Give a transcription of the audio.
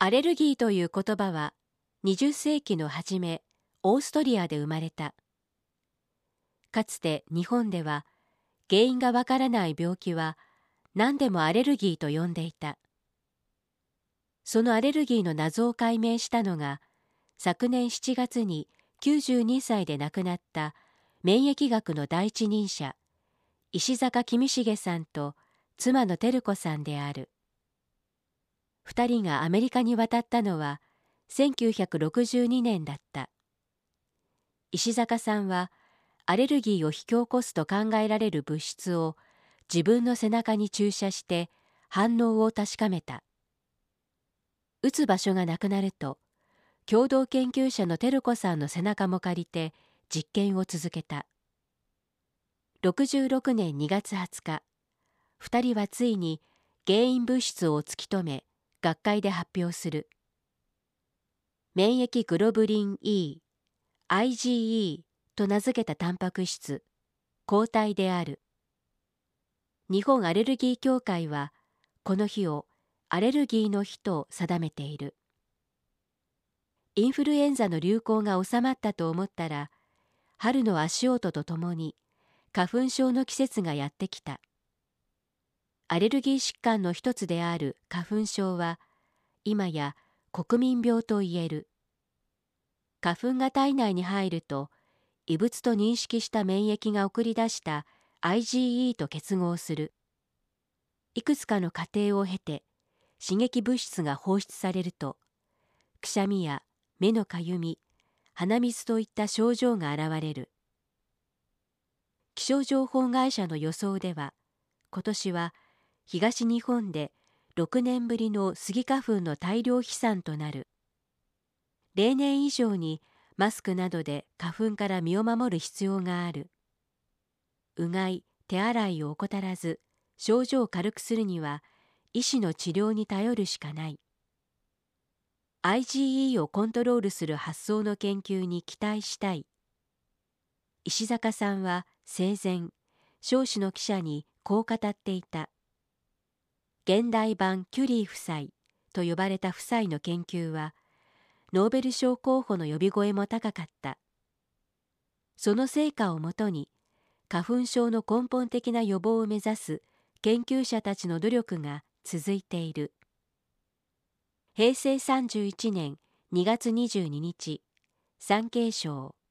アレルギーという言葉は20世紀の初め、オーストリアで生まれた。かつて日本では原因がわからない病気は何でもアレルギーと呼んでいた。そのアレルギーの謎を解明したのが昨年7月に92歳で亡くなった免疫学の第一人者石坂公重さんと妻の照子さんである。二人がアメリカに渡ったのは1962年だった。石坂さんはアレルギーを引き起こすと考えられる物質を自分の背中に注射して反応を確かめた。打つ場所がなくなると共同研究者の照子さんの背中も借りて実験を続けた。66年2月20日、二人はついに原因物質を突き止め学会で発表する。免疫グロブリン E、IgE と名付けたタンパク質、抗体である。日本アレルギー協会はこの日をアレルギーの日と定めている。インフルエンザの流行が収まったと思ったら、春の足音とともに花粉症の季節がやってきた。アレルギー疾患の一つである花粉症は、今や国民病と言える。花粉が体内に入ると、異物と認識した免疫が送り出した IgE と結合する。いくつかの過程を経て、刺激物質が放出されると、くしゃみや目のかゆみ、鼻水といった症状が現れる。気象情報会社の予想では、今年は東日本で6年ぶりのスギ花粉の大量飛散となる。例年以上にマスクなどで花粉から身を守る必要がある。うがい、手洗いを怠らず、症状を軽くするには医師の治療に頼るしかない。IgE をコントロールする発想の研究に期待したい。石坂さんは生前、彰子の記者にこう語っていた。現代版キュリー夫妻と呼ばれた夫妻の研究は、ノーベル賞候補の呼び声も高かった。その成果をもとに、花粉症の根本的な予防を目指す研究者たちの努力が続いている。平成31年2月22日、産経省。